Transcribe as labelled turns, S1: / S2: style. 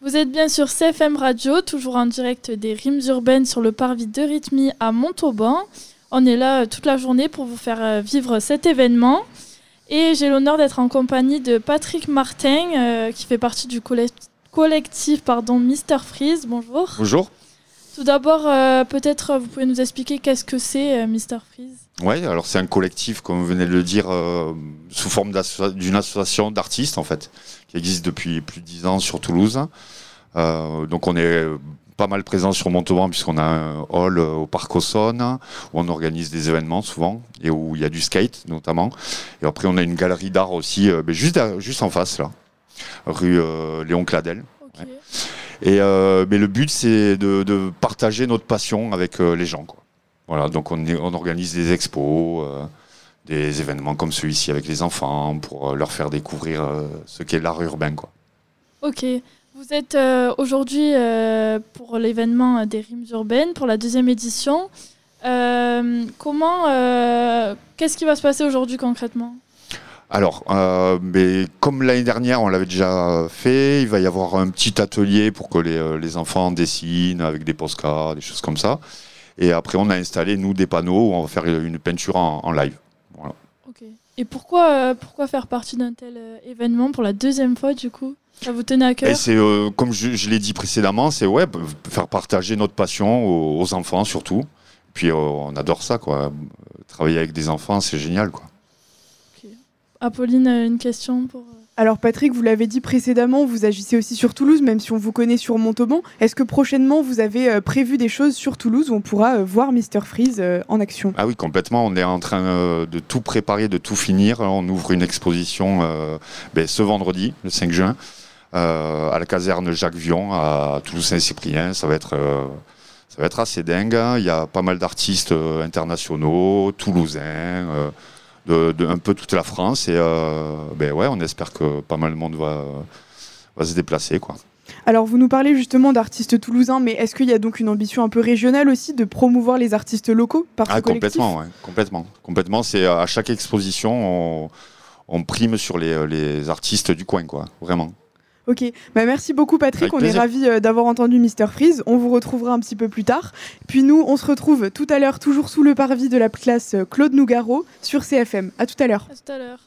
S1: Vous êtes bien sur CFM Radio, toujours en direct des Rimes urbaines sur le parvis de Rhythmie à Montauban. On est là toute la journée pour vous faire vivre cet événement. Et j'ai l'honneur d'être en compagnie de Patrick Martin, qui fait partie du collectif Mr Freeze. Bonjour.
S2: Bonjour.
S1: Tout d'abord, peut-être vous pouvez nous expliquer qu'est-ce que c'est Mr Freeze ?
S2: Oui, alors c'est un collectif, comme vous venez de le dire, sous forme d'une association d'artistes, en fait, qui existe depuis plus de 10 ans sur Toulouse. Donc on est pas mal présent sur Montauban, puisqu'on a un hall au Parc Auxonne, où on organise des événements souvent, et où il y a du skate notamment. Et après on a une galerie d'art aussi, juste en face, là, rue Léon Cladel.
S1: Okay.
S2: Ouais. Et mais le but, c'est de partager notre passion avec les gens, quoi. Voilà, donc on organise des expos, des événements comme celui-ci avec les enfants pour leur faire découvrir ce qu'est l'art urbain, quoi.
S1: Ok. Vous êtes aujourd'hui pour l'événement des Rimes urbaines, pour la 2e édition. Qu'est-ce qui va se passer aujourd'hui concrètement ?
S2: Alors, mais comme l'année dernière, on l'avait déjà fait, il va y avoir un petit atelier pour que les enfants dessinent avec des postcards, des choses comme ça. Et après, on a installé, nous, des panneaux où on va faire une peinture en live. Voilà.
S1: Ok. Et pourquoi faire partie d'un tel événement pour la 2e fois, du coup ? Ça vous tenait à cœur ?
S2: Et c'est, comme je l'ai dit précédemment, c'est faire partager notre passion aux enfants, surtout. Puis, on adore ça, quoi. Travailler avec des enfants, c'est génial, quoi.
S1: Ok. Apolline, une question pour...
S3: Alors Patrick, vous l'avez dit précédemment, vous agissez aussi sur Toulouse, même si on vous connaît sur Montauban. Est-ce que prochainement, vous avez prévu des choses sur Toulouse où on pourra voir Mr Freeze en action ?
S2: Ah oui, complètement. On est en train de tout préparer, de tout finir. On ouvre une exposition ce vendredi, le 5 juin, à la caserne Jacques Vion, à Toulouse-Saint-Cyprien. Ça va être assez dingue. Il y a pas mal d'artistes internationaux, toulousains, de un peu toute la France, et on espère que pas mal de monde va se déplacer, quoi.
S3: Alors vous nous parlez justement d'artistes toulousains, mais est-ce qu'il y a donc une ambition un peu régionale aussi de promouvoir les artistes locaux par ce collectif ?
S2: Complètement. C'est à chaque exposition, on prime sur les artistes du coin, quoi, vraiment.
S3: Ok, merci beaucoup Patrick, on est ravis d'avoir entendu Mr Freeze, on vous retrouvera un petit peu plus tard. Puis nous, on se retrouve tout à l'heure, toujours sous le parvis de la classe Claude Nougaro sur CFM. À tout à l'heure.
S1: À tout à l'heure.